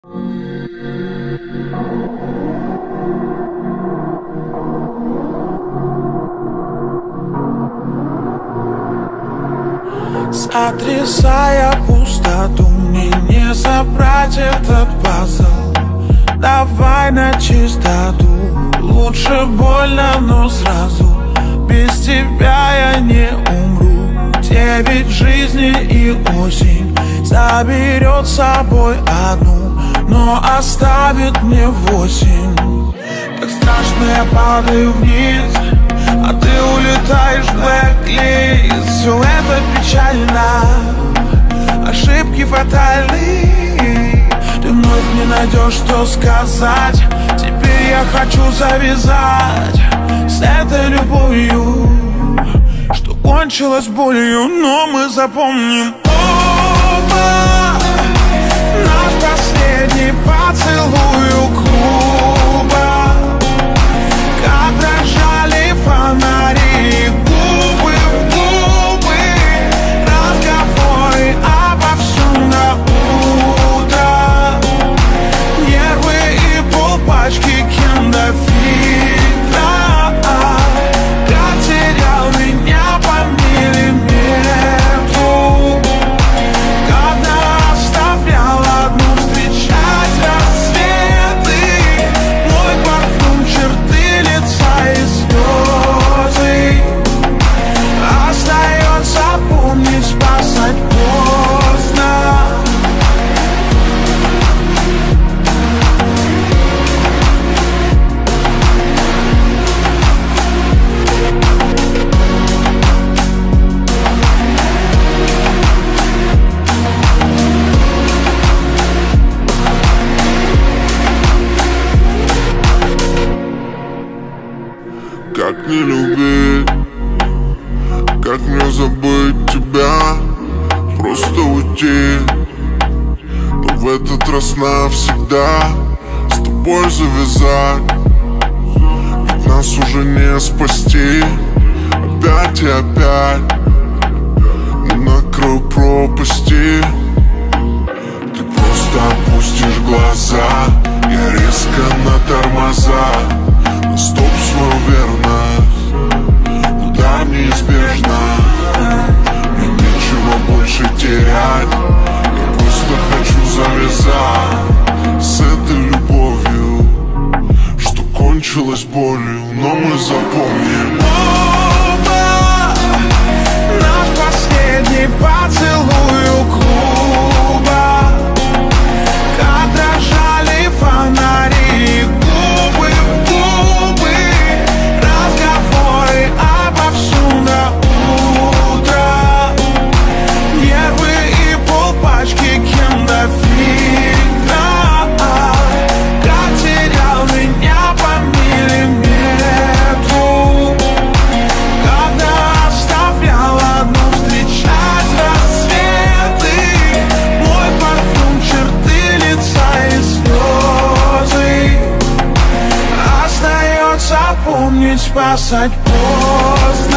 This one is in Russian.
Сотрясая пустоту, мне не собрать этот пазл. Давай на чистоту, лучше больно, но сразу. Без тебя я не умру. 9 жизней и осень заберет с собой одну, но оставит мне 8. Так страшно, я падаю вниз, а ты улетаешь в блэк-лист. Все это печально, ошибки фатальны. Ты вновь не найдешь, что сказать. Теперь я хочу завязать с этой любовью, что кончилось болью, но мы запомним оба наш последний поцелуй у клуба. Как дрожали фонари, губы в губы, разговоры обо всем до утра. Нервы и полпачки кендафильтра. Как терял меня по миллиметру, когда оставлял одну встречать рассветы. Мой парфюм, черты лица и слезы. Остается помнить, спасать поздно. Как не любить, как мне забыть тебя, просто уйти, но в этот раз навсегда с тобой завязать. Ведь нас уже не спасти, опять и опять на краю пропасти. Ты просто опустишь глаза, я резко на тормоза. Стоп свою верность, удар неизбежно. Мне нечего больше терять, я просто хочу завязать с этой любовью, что кончилось болью, но мы запомним оба наш последний поцелуй у клуба. Как дрожали фонари, губы в губы, разговоры обо всем до утра. Нервы и полпачки кендафильтра. Как терял меня по миллиметру, когда оставлял одну встречать рассветы. Мой парфюм, черты лица и слезы. Остается помнить, спасать поздно.